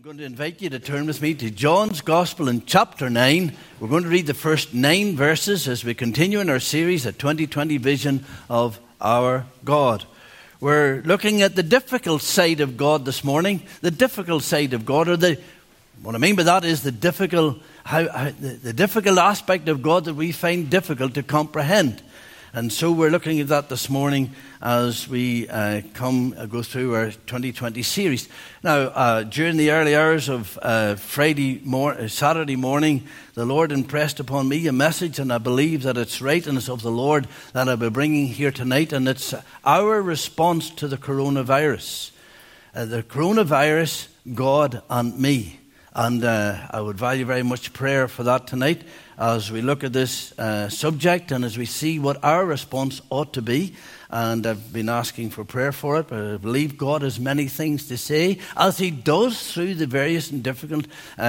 going to invite you to turn with me to John's Gospel in chapter 9. We're going to read the first 9 verses as we continue in our series, A 2020 Vision of Our God. We're looking at the difficult side of God this morning. The difficult side of God, what I mean by that is the difficult aspect of God that we find difficult to comprehend. And so we're looking at that this morning as we go through our 2020 series. Now, during the early hours of Saturday morning, the Lord impressed upon me a message, and I believe that it's right and it's of the Lord that I'll be bringing here tonight, and it's our response to the coronavirus. The coronavirus, God and me. And I would value very much prayer for that tonight as we look at this subject and as we see what our response ought to be. And I've been asking for prayer for it, but I believe God has many things to say, as He does through the various and different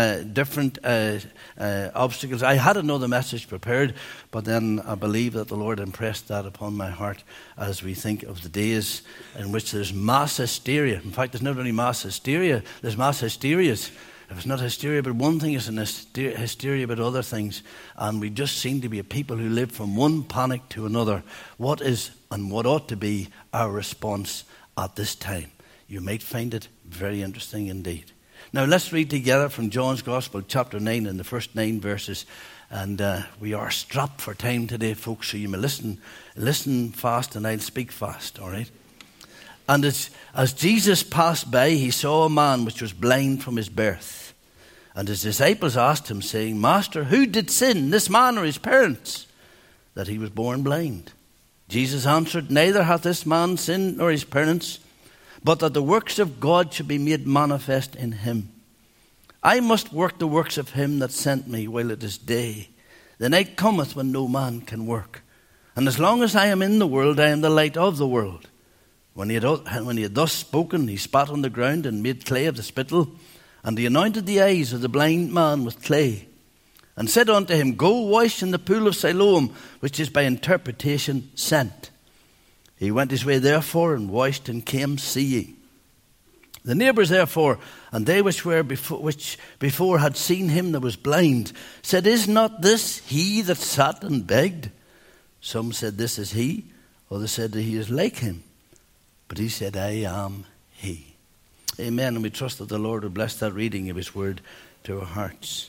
obstacles. I had another message prepared, but then I believe that the Lord impressed that upon my heart as we think of the days in which there's mass hysteria. In fact, there's not only mass hysteria, there's mass hysterias. If it's not hysteria about one thing, it's an hysteria about other things. And we just seem to be a people who live from one panic to another. What is and what ought to be our response at this time? You might find it very interesting indeed. Now let's read together from John's Gospel, chapter 9, and the first 9 verses. And we are strapped for time today, folks, so you may listen fast and I'll speak fast, all right? And as Jesus passed by, he saw a man which was blind from his birth. And his disciples asked him, saying, Master, who did sin, this man or his parents, that he was born blind? Jesus answered, Neither hath this man sinned nor his parents, but that the works of God should be made manifest in him. I must work the works of him that sent me while it is day. The night cometh when no man can work. And as long as I am in the world, I am the light of the world. When he had thus spoken, he spat on the ground and made clay of the spittle, and he anointed the eyes of the blind man with clay, and said unto him, Go wash in the pool of Siloam, which is by interpretation sent. He went his way therefore, and washed, and came seeing. The neighbours therefore, and they which before had seen him that was blind, said, Is not this he that sat and begged? Some said, This is he. Others said that he is like him. But he said, I am he. Amen. And we trust that the Lord will bless that reading of his word to our hearts.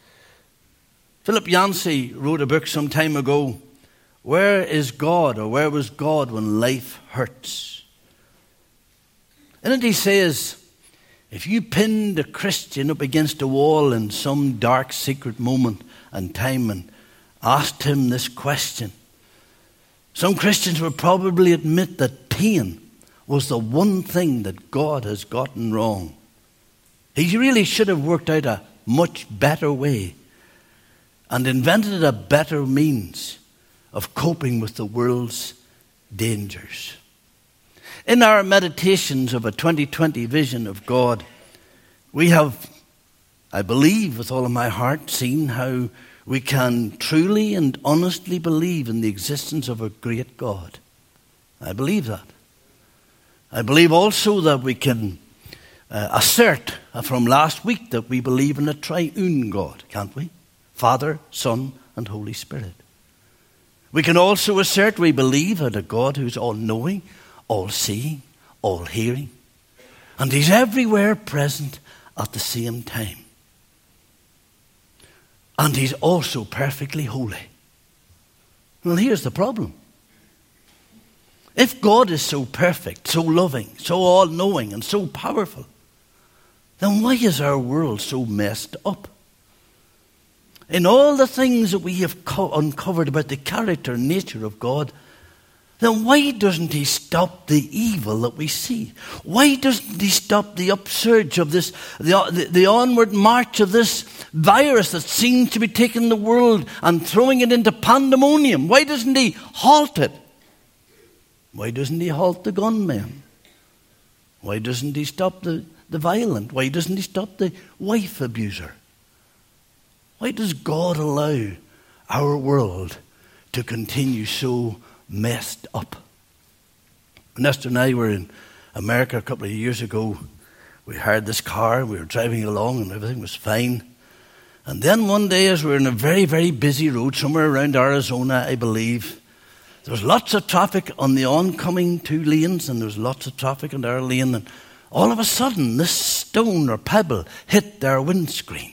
Philip Yancey wrote a book some time ago, Where is God, or where was God when life hurts? In it he says, if you pinned a Christian up against a wall in some dark secret moment and time and asked him this question, some Christians would probably admit that pain was the one thing that God has gotten wrong. He really should have worked out a much better way and invented a better means of coping with the world's dangers. In our meditations of a 2020 vision of God, we have, I believe with all of my heart, seen how we can truly and honestly believe in the existence of a great God. I believe that. I believe also that we can assert from last week that we believe in a triune God, can't we? Father, Son, and Holy Spirit. We can also assert we believe in a God who's all-knowing, all-seeing, all-hearing. And he's everywhere present at the same time. And he's also perfectly holy. Well, here's the problem. If God is so perfect, so loving, so all-knowing, and so powerful, then why is our world so messed up? In all the things that we have uncovered about the character and nature of God, then why doesn't he stop the evil that we see? Why doesn't he stop the upsurge of this, the onward march of this virus that seems to be taking the world and throwing it into pandemonium? Why doesn't he halt it? Why doesn't he halt the gunmen? Why doesn't he stop the violent? Why doesn't he stop the wife abuser? Why does God allow our world to continue so messed up? Nestor and I were in America a couple of years ago we hired this car, we were driving along and everything was fine. And then one day, as we were in a very, very busy road, somewhere around Arizona, I believe, there was lots of traffic on the oncoming 2 lanes, and there was lots of traffic on our lane, and all of a sudden, this stone or pebble hit their windscreen.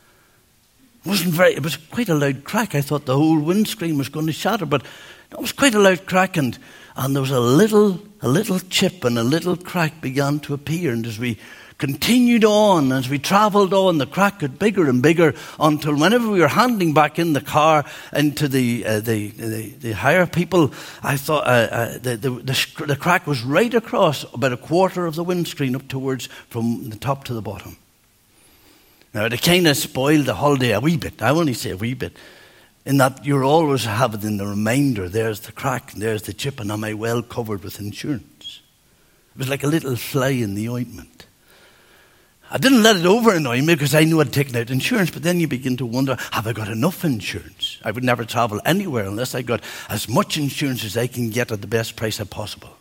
It was quite a loud crack. I thought the whole windscreen was going to shatter, but it was quite a loud crack, and there was a little chip and a little crack began to appear. And as we continued on, as we travelled on, the crack got bigger and bigger until whenever we were handing back in the car into the higher people, I thought the crack was right across about a quarter of the windscreen up towards from the top to the bottom. Now, it kind of spoiled the holiday a wee bit. I only say a wee bit. In that you're always having in the reminder, there's the crack and there's the chip, and am I well covered with insurance? It was like a little fly in the ointment. I didn't let it over annoy me because I knew I'd taken out insurance, but then you begin to wonder, have I got enough insurance? I would never travel anywhere unless I got as much insurance as I can get at the best price possible.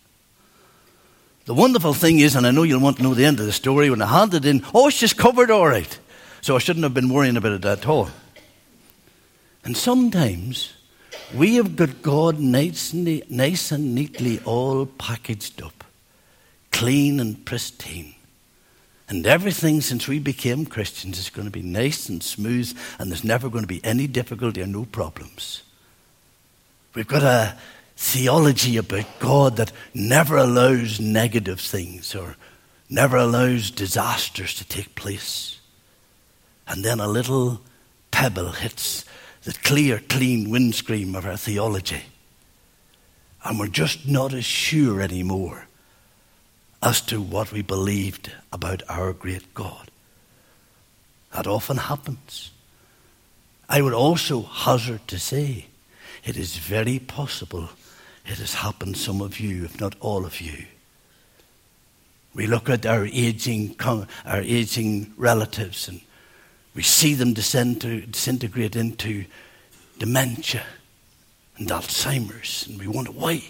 The wonderful thing is, and I know you'll want to know the end of the story, when I handed in, it's just covered all right. So I shouldn't have been worrying about it at all. And sometimes we have got God nice and neatly all packaged up, clean and pristine. And everything since we became Christians is going to be nice and smooth, and there's never going to be any difficulty or no problems. We've got a theology about God that never allows negative things or never allows disasters to take place. And then a little pebble hits the clear, clean windscreen of our theology. And we're just not as sure anymore as to what we believed about our great God. That often happens. I would also hazard to say it is very possible it has happened to some of you, if not all of you. We look at our aging relatives and we see them disintegrate into dementia and Alzheimer's, and we wonder, why?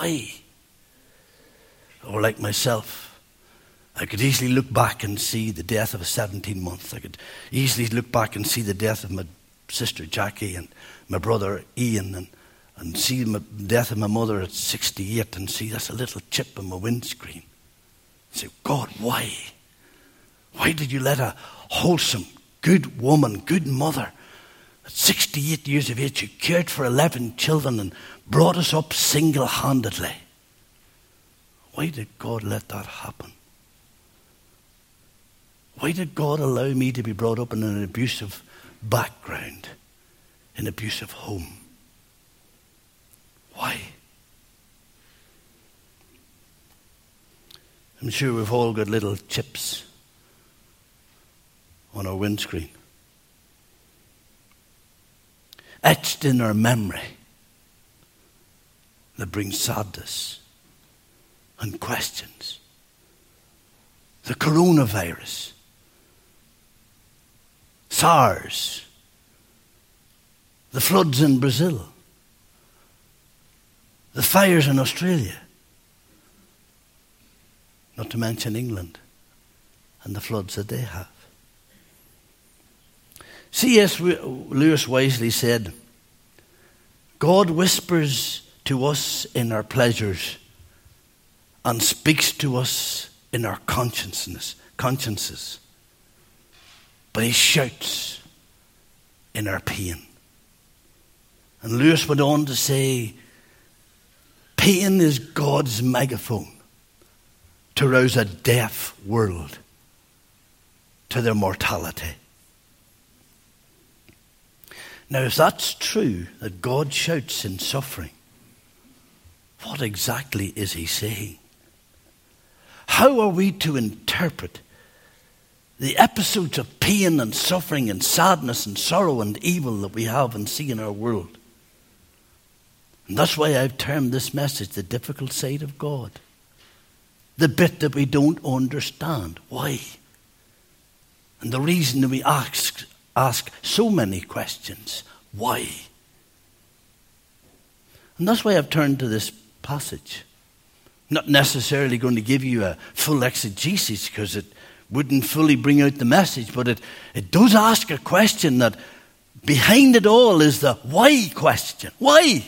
Or like myself, I could easily look back and see the death of a 17-month. I could easily look back and see the death of my sister Jackie and my brother Ian, and see the death of my mother at 68, and see that's a little chip in my windscreen. And say, God, why? Why did you let a wholesome, good woman, good mother, at 68 years of age, who cared for 11 children and brought us up single-handedly, why did God let that happen? Why did God allow me to be brought up in an abusive background, an abusive home? Why? I'm sure we've all got little chips on our windscreen, etched in our memory, that bring sadness and questions. The coronavirus, SARS, the floods in Brazil, the fires in Australia, not to mention England and the floods that they have. C.S. Lewis wisely said, God whispers to us in our pleasures and speaks to us in our consciences, but he shouts in our pain. And Lewis went on to say, pain is God's megaphone to rouse a deaf world to their mortality. Now, if that's true, that God shouts in suffering, what exactly is he saying? How are we to interpret the episodes of pain and suffering and sadness and sorrow and evil that we have and see in our world? And that's why I've termed this message the difficult side of God. The bit that we don't understand. Why? And the reason that we ask so many questions. Why? And that's why I've turned to this passage. Not necessarily going to give you a full exegesis because it wouldn't fully bring out the message, but it does ask a question that behind it all is the why question. Why?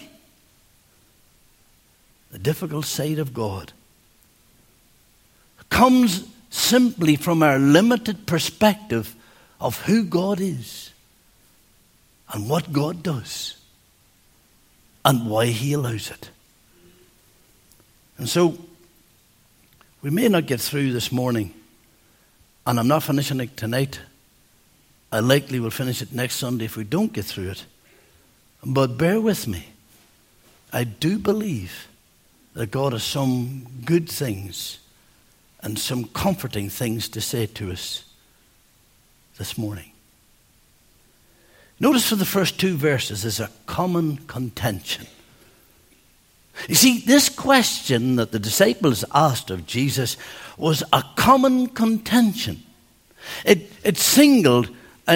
The difficult side of God comes simply from our limited perspective of who God is and what God does and why he allows it. And so, we may not get through this morning, and I'm not finishing it tonight. I likely will finish it next Sunday if we don't get through it. But bear with me. I do believe that God has some good things and some comforting things to say to us this morning. Notice for the first two verses there's a common contention. You see, this question that the disciples asked of Jesus was a common contention. It signaled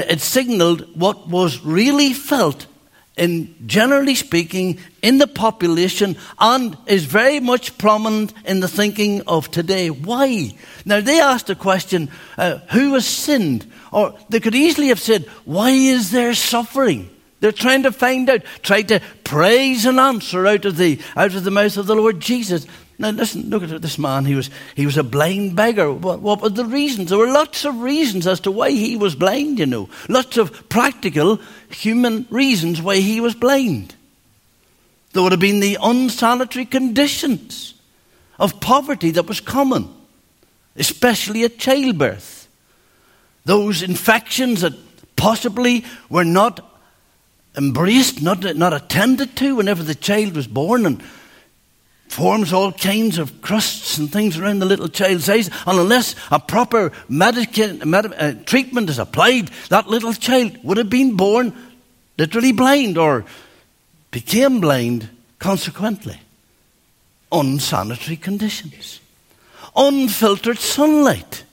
what was really felt in, generally speaking, in the population, and is very much prominent in the thinking of today. Why? Now, they asked the question, who has sinned? Or they could easily have said, why is there suffering? They're trying to find out, trying to praise an answer out of the mouth of the Lord Jesus. Now listen, look at this man. He was a blind beggar. What were the reasons? There were lots of reasons as to why he was blind, you know. Lots of practical human reasons why he was blind. There would have been the unsanitary conditions of poverty that was common, especially at childbirth. Those infections that possibly were not embraced, not attended to whenever the child was born, and forms all kinds of crusts and things around the little child's eyes, and unless a proper treatment is applied, that little child would have been born literally blind or became blind consequently. Unsanitary conditions. Unfiltered sunlight.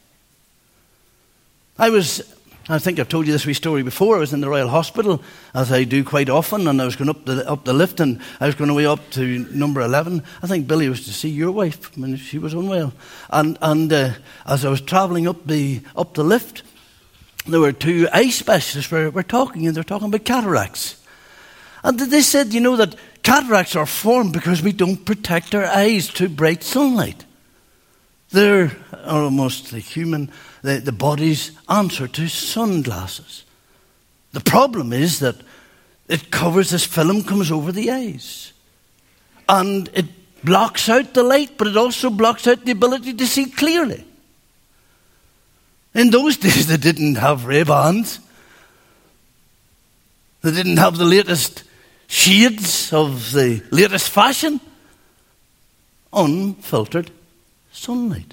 I think I've told you this wee story before. I was in the Royal Hospital, as I do quite often, and I was going up the lift, and I was going away up to number 11. I think Billy was to see your wife when she was unwell. And as I was travelling up the lift, there were two eye specialists were talking, and they were talking about cataracts. And they said, you know, that cataracts are formed because we don't protect our eyes to bright sunlight. They're almost the body's answer to sunglasses. The problem is that it covers, this film comes over the eyes. And it blocks out the light, but it also blocks out the ability to see clearly. In those days, they didn't have Ray-Bans. They didn't have the latest shades of the latest fashion. Unfiltered sunlight.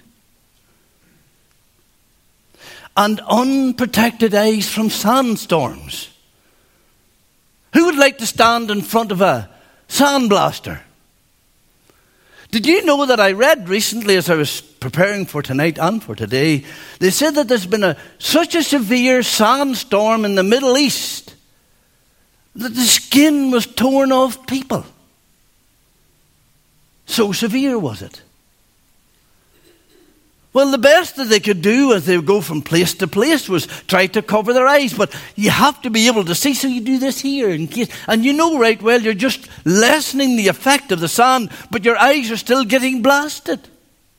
And unprotected eyes from sandstorms. Who would like to stand in front of a sandblaster? Did you know that I read recently, as I was preparing for tonight and for today, they said that there's been such a severe sandstorm in the Middle East that the skin was torn off people. So severe was it. Well, the best that they could do as they would go from place to place was try to cover their eyes. But you have to be able to see, so you do this here in case. And you know right well you're just lessening the effect of the sand, but your eyes are still getting blasted.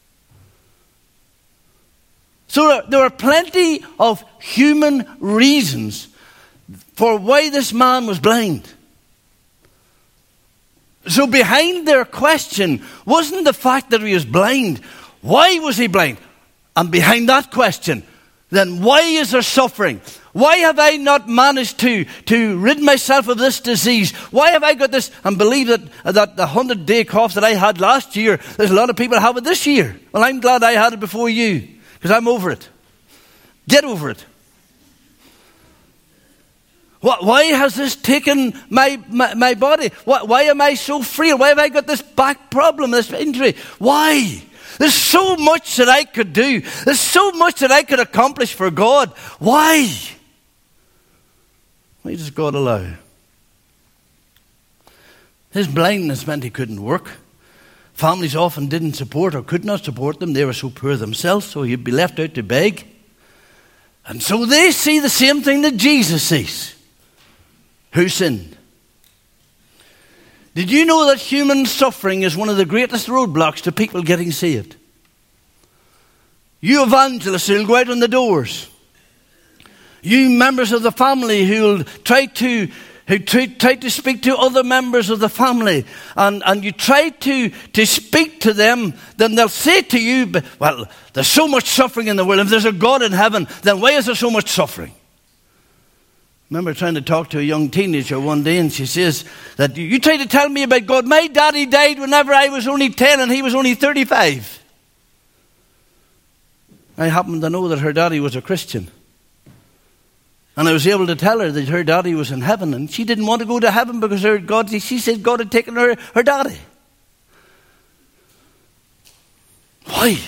So there are plenty of human reasons for why this man was blind. So behind their question wasn't the fact that he was blind. Why was he blind? And behind that question, then why is there suffering? Why have I not managed to rid myself of this disease? Why have I got this? And believe that the 100-day cough that I had last year, there's a lot of people have it this year. Well, I'm glad I had it before you, because I'm over it. Get over it. Why has this taken my body? Why am I so frail? Why have I got this back problem, this injury? Why? There's so much that I could do. There's so much that I could accomplish for God. Why? Why does God allow? His blindness meant he couldn't work. Families often didn't support or could not support them. They were so poor themselves, so he'd be left out to beg. And so they see the same thing that Jesus sees. Who sinned? Did you know that human suffering is one of the greatest roadblocks to people getting saved? You evangelists who'll go out on the doors. You members of the family who'll try to speak to other members of the family, and you try to speak to them, then they'll say to you, well, there's so much suffering in the world. If there's a God in heaven, then why is there so much suffering? I remember trying to talk to a young teenager one day, and she says that you try to tell me about God. My daddy died whenever I was only 10 and he was only 35. I happen to know that her daddy was a Christian. And I was able to tell her that her daddy was in heaven, and she didn't want to go to heaven because she said God had taken her daddy. Why?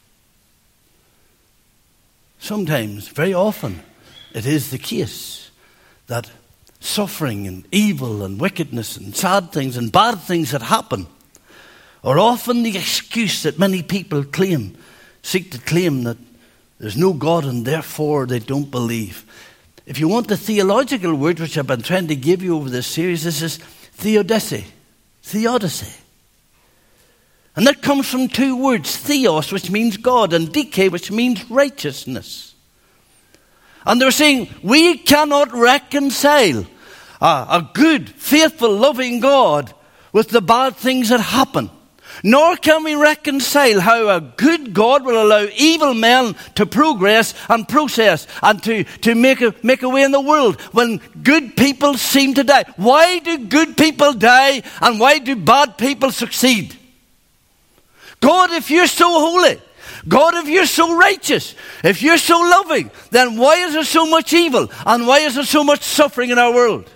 Sometimes, very often, it is the case that suffering and evil and wickedness and sad things and bad things that happen are often the excuse that many people seek to claim that there's no God and therefore they don't believe. If you want the theological word which I've been trying to give you over this series, this is theodicy. Theodicy. And that comes from two words, theos, which means God, and dike, which means righteousness. And they're saying, we cannot reconcile a good, faithful, loving God with the bad things that happen. Nor can we reconcile how a good God will allow evil men to progress and process and to make a way in the world when good people seem to die. Why do good people die and why do bad people succeed? God, if you're so holy, God, if you're so righteous, if you're so loving, then why is there so much evil and why is there so much suffering in our world?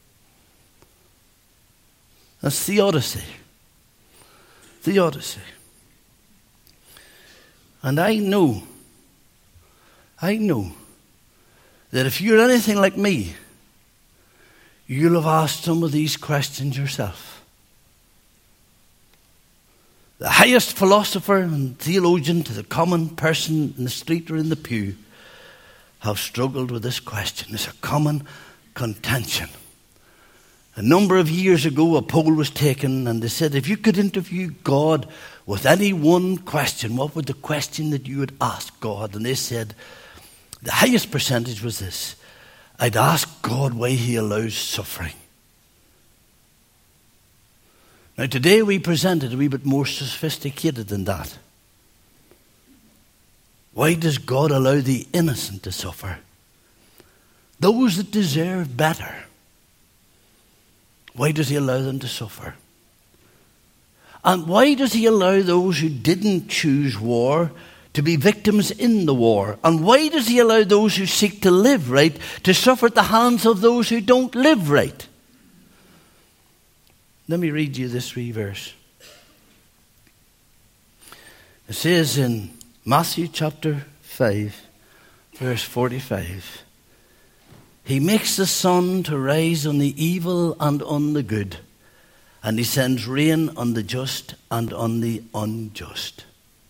That's theodicy. Theodicy. And I know that if you're anything like me, you'll have asked some of these questions yourself. The highest philosopher and theologian to the common person in the street or in the pew have struggled with this question. It's a common contention. A number of years ago, a poll was taken, and they said, if you could interview God with any one question, what would the question that you would ask God? And they said, the highest percentage was this: I'd ask God why he allows suffering. Now, today we present it a wee bit more sophisticated than that. Why does God allow the innocent to suffer? Those that deserve better. Why does he allow them to suffer? And why does he allow those who didn't choose war to be victims in the war? And why does he allow those who seek to live right to suffer at the hands of those who don't live right? Let me read you this wee verse. It says in Matthew chapter 5, verse 45, he makes the sun to rise on the evil and on the good, and he sends rain on the just and on the unjust.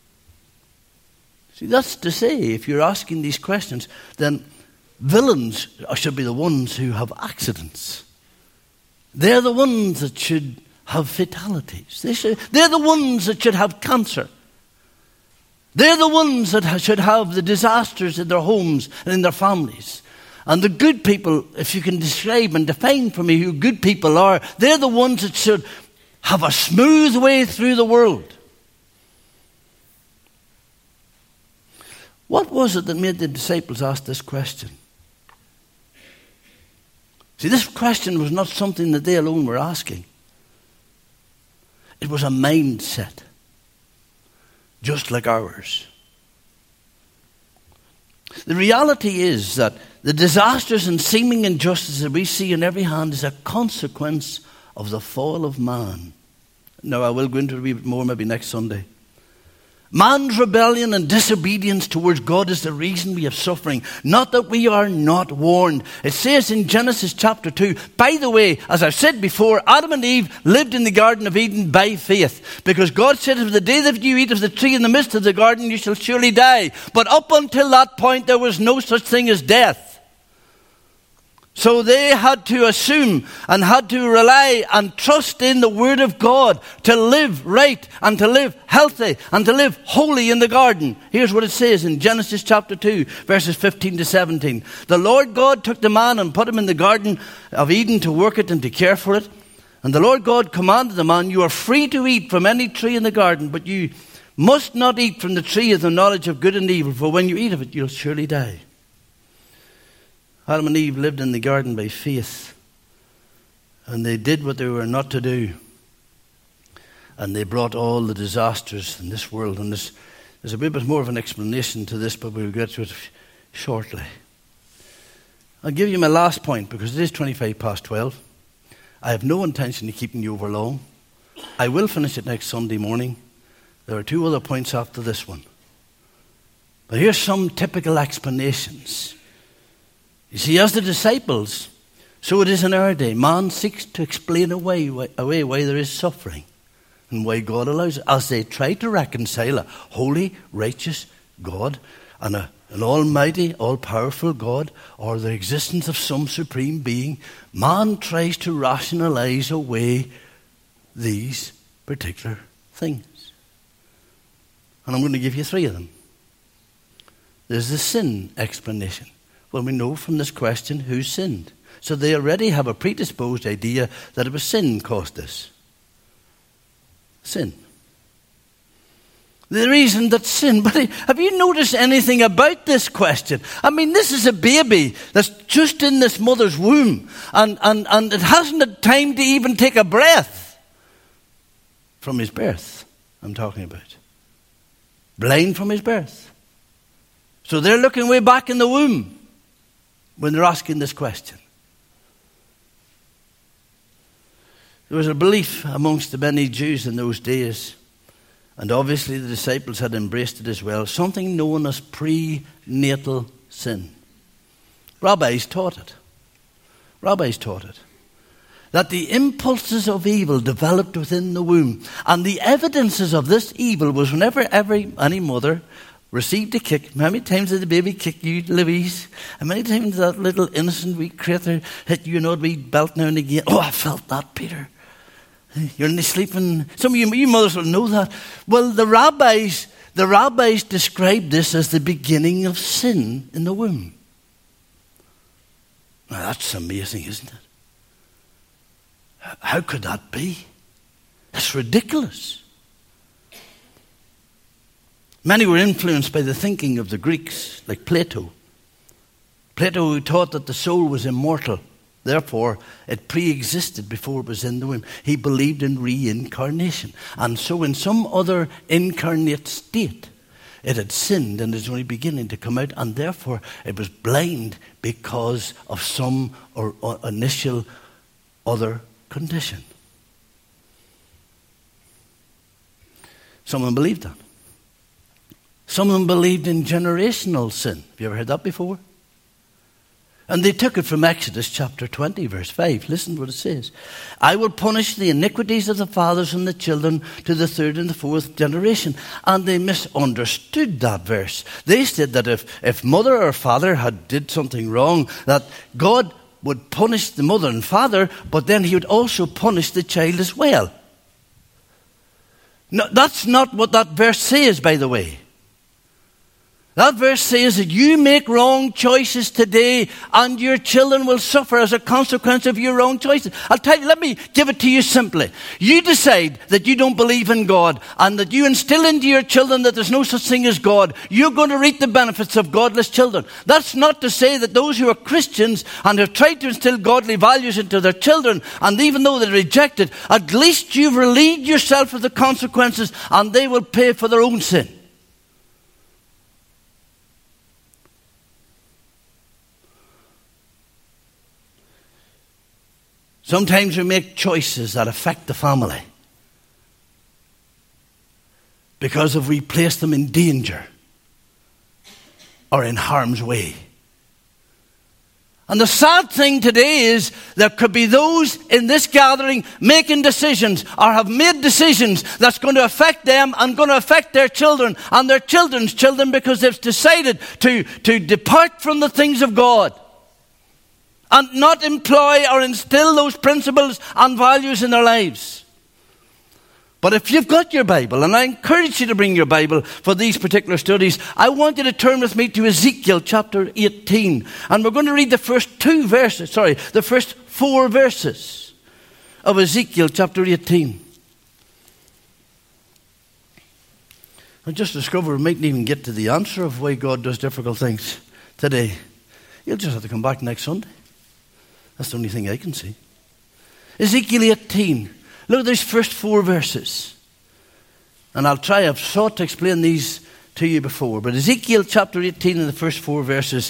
See, that's to say, if you're asking these questions, then villains should be the ones who have accidents. They're the ones that should have fatalities. They're the ones that should have cancer. They're the ones that should have the disasters in their homes and in their families. And the good people, if you can describe and define for me who good people are, they're the ones that should have a smooth way through the world. What was it that made the disciples ask this question? See, this question was not something that they alone were asking. It was a mindset, just like ours. The reality is that the disasters and seeming injustice that we see in every hand is a consequence of the fall of man. Now, I will go into it a wee bit more maybe next Sunday. Man's rebellion and disobedience towards God is the reason we have suffering, not that we are not warned. It says in Genesis chapter 2, by the way, as I've said before, Adam and Eve lived in the Garden of Eden by faith, because God said, if the day that you eat of the tree in the midst of the garden, you shall surely die. But up until that point, there was no such thing as death. So they had to assume and had to rely and trust in the Word of God to live right and to live healthy and to live holy in the garden. Here's what it says in Genesis chapter 2, verses 15 to 17. The Lord God took the man and put him in the Garden of Eden to work it and to care for it. And the Lord God commanded the man, you are free to eat from any tree in the garden, but you must not eat from the tree of the knowledge of good and evil, for when you eat of it, you'll surely die. Adam and Eve lived in the garden by faith, and they did what they were not to do, and they brought all the disasters in this world. And there's a bit more of an explanation to this, but we'll get to it shortly. I'll give you my last point, because it is 25 past 12. I have no intention of keeping you over long. I will finish it next Sunday morning. There are 2 other points after this one. But here's some typical explanations. You see, as the disciples, so it is in our day. Man seeks to explain away why there is suffering and why God allows it, as they try to reconcile a holy, righteous God and an almighty, all-powerful God, or the existence of some supreme being. Man tries to rationalize away these particular things. And I'm going to give you 3 of them. There's the sin explanation. Well, we know from this question who sinned. So they already have a predisposed idea that it was sin caused this. Sin. The reason that sin. But have you noticed anything about this question? I mean, this is a baby that's just in this mother's womb. And it hasn't had time to even take a breath. From his birth, I'm talking about. Blind from his birth. So they're looking way back in the womb when they're asking this question. There was a belief amongst the many Jews in those days, and obviously the disciples had embraced it as well, something known as prenatal sin. Rabbis taught it. That the impulses of evil developed within the womb, and the evidences of this evil was whenever any mother received a kick. How many times did the baby kick you, Louise? How many times did that little innocent wee creature hit you, a wee belt now and again? Oh, I felt that, Peter. You're only sleeping. Some of you mothers will know that. Well, the rabbis described this as the beginning of sin in the womb. Now, that's amazing, isn't it? How could that be? That's ridiculous. Many were influenced by the thinking of the Greeks, like Plato. Plato, who taught that the soul was immortal, therefore it pre-existed before it was in the womb. He believed in reincarnation. And so in some other incarnate state, it had sinned and is only beginning to come out, and therefore it was blind because of some or initial other condition. Some of them believed that. Some of them believed in generational sin. Have you ever heard that before? And they took it from Exodus chapter 20, verse 5. Listen to what it says. I will punish the iniquities of the fathers and the children to the 3rd and the 4th generation. And they misunderstood that verse. They said that if mother or father had did something wrong, that God would punish the mother and father, but then he would also punish the child as well. No, that's not what that verse says, by the way. That verse says that you make wrong choices today and your children will suffer as a consequence of your wrong choices. I'll tell you, let me give it to you simply. You decide that you don't believe in God and that you instill into your children that there's no such thing as God. You're going to reap the benefits of godless children. That's not to say that those who are Christians and have tried to instill godly values into their children, and even though they reject it, at least you've relieved yourself of the consequences and they will pay for their own sin. Sometimes we make choices that affect the family because if we place them in danger or in harm's way. And the sad thing today is there could be those in this gathering making decisions or have made decisions that's going to affect them and going to affect their children and their children's children because they've decided to depart from the things of God and not employ or instill those principles and values in their lives. But if you've got your Bible, and I encourage you to bring your Bible for these particular studies, I want you to turn with me to Ezekiel chapter 18. And we're going to read the first four verses of Ezekiel chapter 18. I just discovered we mightn't even get to the answer of why God does difficult things today. You'll just have to come back next Sunday. That's the only thing I can see. Ezekiel 18. Look at these first four verses. And I've sought to explain these to you before. But Ezekiel chapter 18 in the first four verses.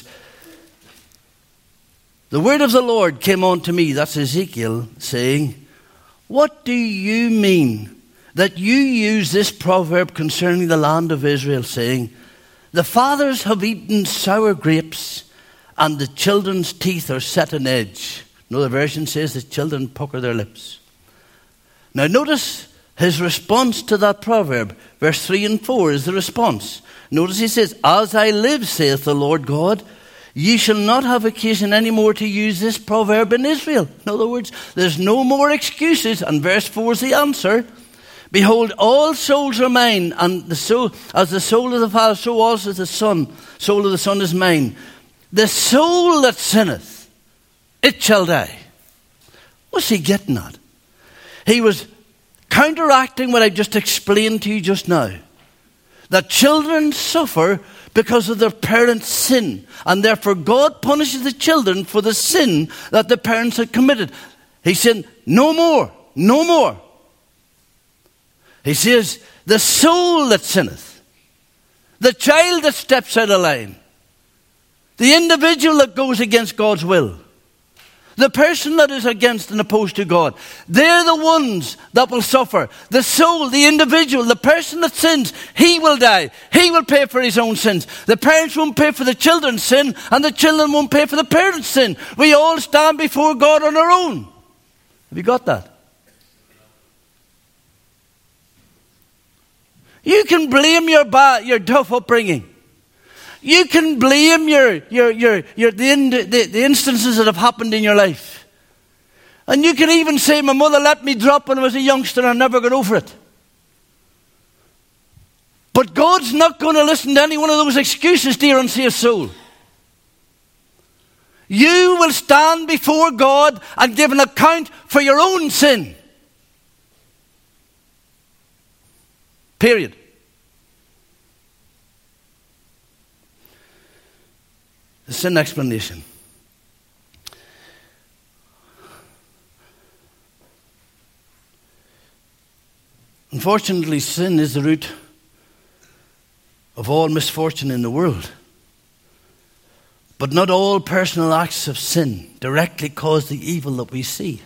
The word of the Lord came unto me, that's Ezekiel, saying, what do you mean that you use this proverb concerning the land of Israel, saying, the fathers have eaten sour grapes, and the children's teeth are set on edge. Another version says the children pucker their lips. Now notice his response to that proverb. Verse 3 and 4 is the response. Notice he says, as I live, saith the Lord God, ye shall not have occasion any more to use this proverb in Israel. In other words, there's no more excuses. And verse 4 is the answer. Behold, all souls are mine, and the soul, as the soul of the Father, so also the Son. Soul of the Son is mine. The soul that sinneth, it shall die. What's he getting at? He was counteracting what I just explained to you just now. That children suffer because of their parents' sin. And therefore God punishes the children for the sin that the parents had committed. He said, no more, no more. He says, the soul that sinneth, the child that steps out of line, the individual that goes against God's will, the person that is against and opposed to God, they're the ones that will suffer. The soul, the individual, the person that sins, he will die. He will pay for his own sins. The parents won't pay for the children's sin, and the children won't pay for the parents' sin. We all stand before God on our own. Have you got that? You can blame your tough upbringing. You can blame the instances that have happened in your life. And you can even say, my mother let me drop when I was a youngster and I never got over it. But God's not going to listen to any one of those excuses, dear unsaved soul. You will stand before God and give an account for your own sin. Period. The sin explanation. Unfortunately, sin is the root of all misfortune in the world. But not all personal acts of sin directly cause the evil that we see.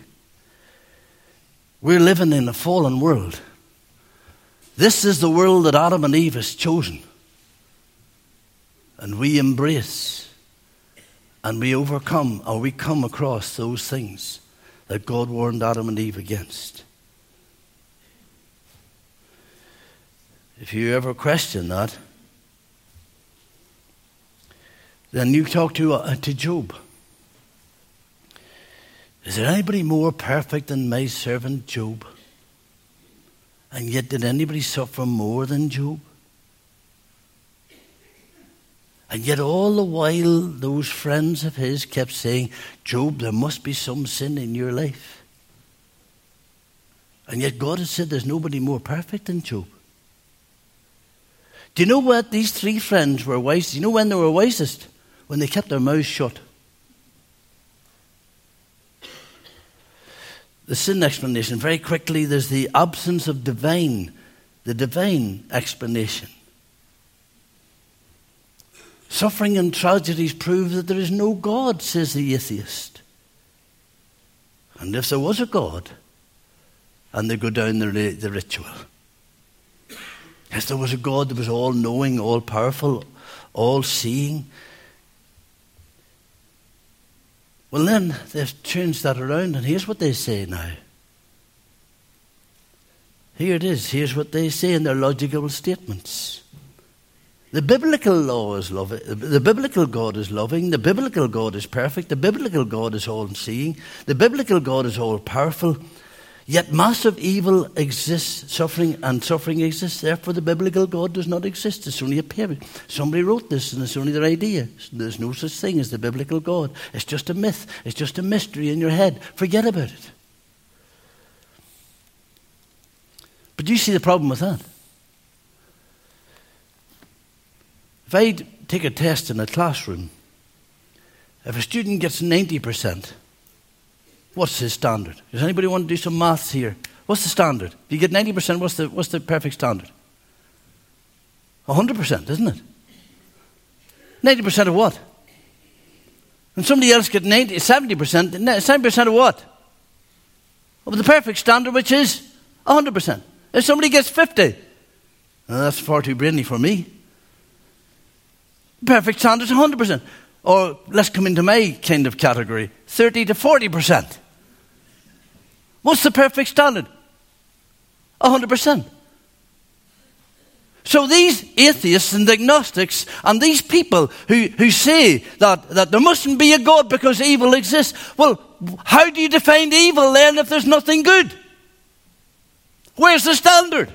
We're living in a fallen world. This is the world that Adam and Eve has chosen. And we embrace. And we overcome, or we come across those things that God warned Adam and Eve against. If you ever question that, then you talk to Job. Is there anybody more perfect than my servant Job? And yet did anybody suffer more than Job? And yet all the while those friends of his kept saying, Job, there must be some sin in your life. And yet God has said there's nobody more perfect than Job. Do you know what? These three friends were wise. Do you know when they were wisest? When they kept their mouths shut. The sin explanation, very quickly, there's the absence of the divine explanation. Suffering and tragedies prove that there is no God, says the atheist. And if there was a God, and they go down the ritual. Yes, there was a God that was all-knowing, all-powerful, all-seeing. Well, then they've changed that around, and here's what they say now. Here it is. Here's what they say in their logical statements. The biblical law is loving. The biblical God is loving. The biblical God is perfect. The biblical God is all-seeing. The biblical God is all-powerful. Yet massive evil exists, suffering exists. Therefore, the biblical God does not exist. It's only a period. Somebody wrote this, and it's only their idea. There's no such thing as the biblical God. It's just a myth. It's just a mystery in your head. Forget about it. But do you see the problem with that? If I take a test in a classroom, if a student gets 90%, what's his standard? Does anybody want to do some maths here? What's the standard? If you get 90%, what's the perfect standard? 100%, isn't it? 90% of what? And somebody else gets 70%, 70% of what? Of the perfect standard, which is 100%. If somebody gets 50, that's far too brainy for me. Perfect standard is 100%. Or let's come into my kind of category, 30 to 40%. What's the perfect standard? 100%. So these atheists and agnostics and these people who say that there mustn't be a God because evil exists, well, how do you define evil then if there's nothing good? Where's the standard?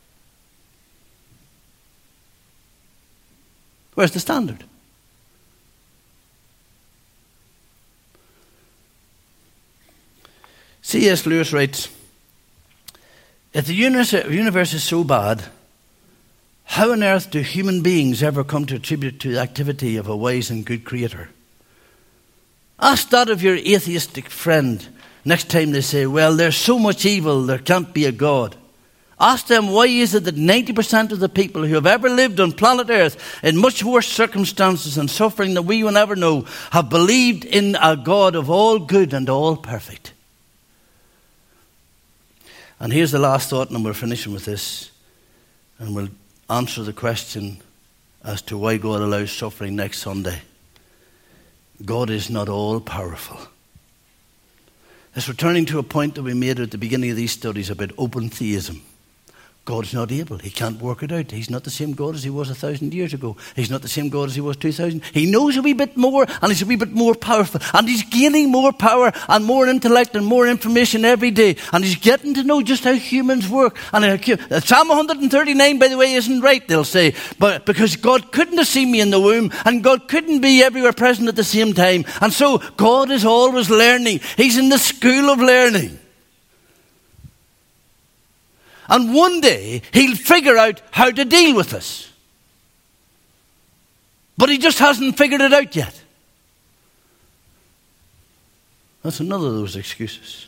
Where's the standard? C.S. Lewis writes, if the universe is so bad, how on earth do human beings ever come to attribute to the activity of a wise and good creator? Ask that of your atheistic friend next time they say, well, there's so much evil, there can't be a God. Ask them, why is it that 90% of the people who have ever lived on planet Earth in much worse circumstances and suffering than we will ever know have believed in a God of all good and all perfect? And here's the last thought, and we're finishing with this. And we'll answer the question as to why God allows suffering next Sunday. God is not all-powerful. It's returning to a point that we made at the beginning of these studies about open theism. God's not able. He can't work it out. He's not the same God as he was 1,000 years ago. He's not the same God as he was 2,000. He knows a wee bit more, and he's a wee bit more powerful. And he's gaining more power and more intellect and more information every day. And he's getting to know just how humans work. And Psalm 139, by the way, isn't right, they'll say. But because God couldn't have seen me in the womb, and God couldn't be everywhere present at the same time. And so God is always learning. He's in the school of learning. And one day, he'll figure out how to deal with us. But he just hasn't figured it out yet. That's another of those excuses.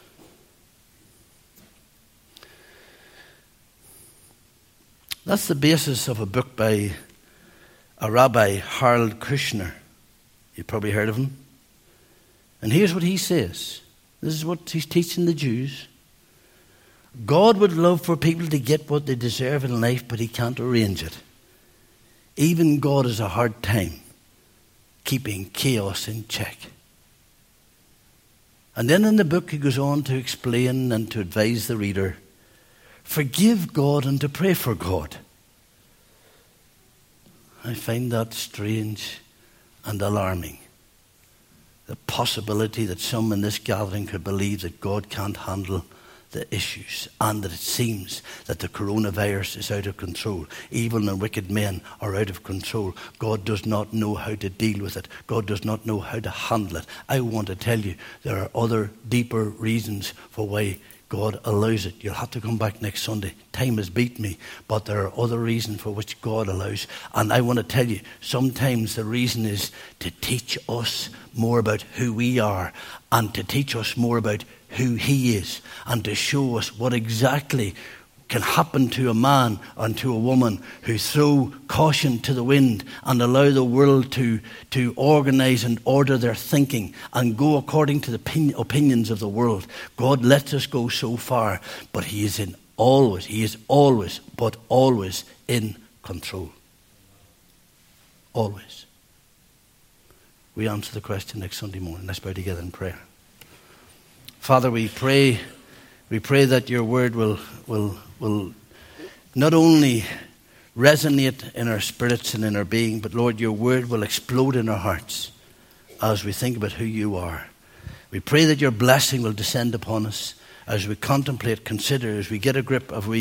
That's the basis of a book by a rabbi, Harold Kushner. You've probably heard of him. And here's what he says. This is what he's teaching the Jews. God would love for people to get what they deserve in life, but he can't arrange it. Even God has a hard time keeping chaos in check. And then in the book he goes on to explain and to advise the reader, forgive God and to pray for God. I find that strange and alarming. The possibility that some in this gathering could believe that God can't handle the issues, and that it seems that the coronavirus is out of control. Evil and wicked men are out of control. God does not know how to deal with it. God does not know how to handle it. I want to tell you, there are other deeper reasons for why God allows it. You'll have to come back next Sunday. Time has beat me, but there are other reasons for which God allows. And I want to tell you, sometimes the reason is to teach us more about who we are, and to teach us more about who he is, and to show us what exactly can happen to a man and to a woman who throw caution to the wind and allow the world to organize and order their thinking and go according to the opinions of the world. God lets us go so far, but he is in He is always, but always in control. Always. We answer the question next Sunday morning. Let's bow together in prayer. Father, we pray that your word will not only resonate in our spirits and in our being, but Lord, your word will explode in our hearts as we think about who you are. We pray that your blessing will descend upon us as we contemplate, consider, as we get a grip of,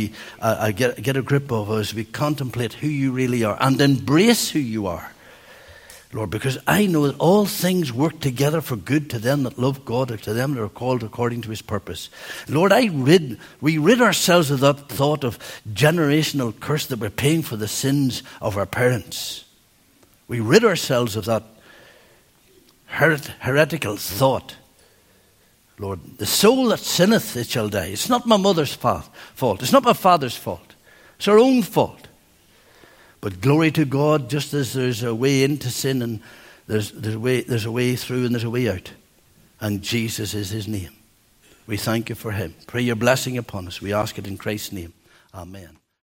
as we contemplate who you really are and embrace who you are. Lord, because I know that all things work together for good to them that love God, or to them that are called according to his purpose. Lord, we rid ourselves of that thought of generational curse that we're paying for the sins of our parents. We rid ourselves of that heretical thought. Lord, the soul that sinneth, it shall die. It's not my mother's fault. It's not my father's fault. It's our own fault. But glory to God, just as there's a way into sin and there's a way through and there's a way out. And Jesus is his name. We thank you for him. Pray your blessing upon us. We ask it in Christ's name. Amen.